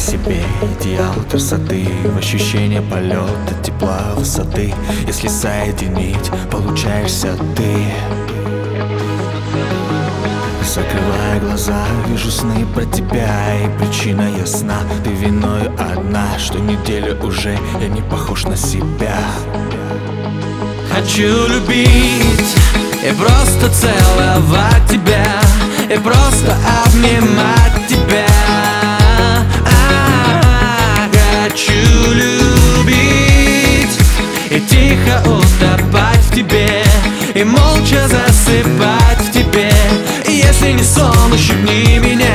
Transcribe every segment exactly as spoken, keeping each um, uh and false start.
себе идеал красоты, в ощущение полета, тепла, высоты. Если соединить, получаешься ты. Закрывая глаза, вижу сны про тебя, и причина ясна. Ты виною одна, что неделю уже я не похож на себя. Хочу любить и просто целовать тебя, и просто обнимать тебя. А-а-а, хочу любить и тихо утопать в тебе, и молча засыпать в тебе. И если не сон, ущипни меня.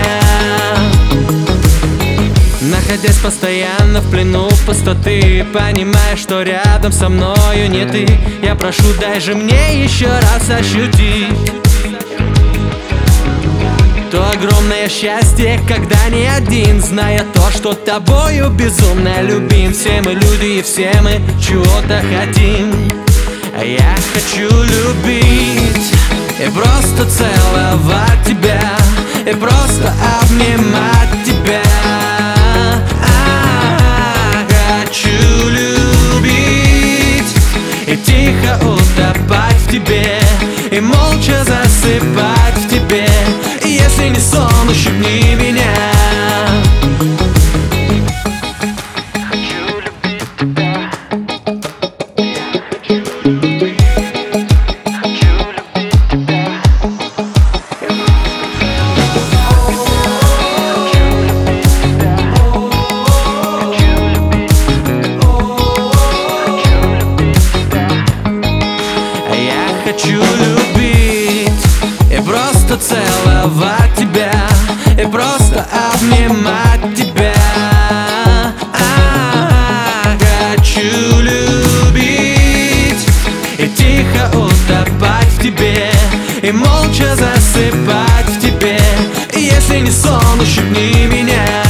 Находясь постоянно в плену пустоты, понимая, что рядом со мною не ты, я прошу, дай же мне еще раз ощутить то огромное счастье, когда не один, зная то, что тобою безумно любим. Все мы люди и все мы чего-то хотим. А я хочу любить и просто целовать тебя, и просто обнимать тебя. Хочу любить и тихо утопать в тебе, и молча засыпать в тебе. И если не сон, ущипни меня. Хочу любить и просто целовать тебя, и просто обнимать тебя. А-а-а, хочу любить и тихо утопать в тебе, и молча засыпать в тебе. И если не сон, ущипни меня.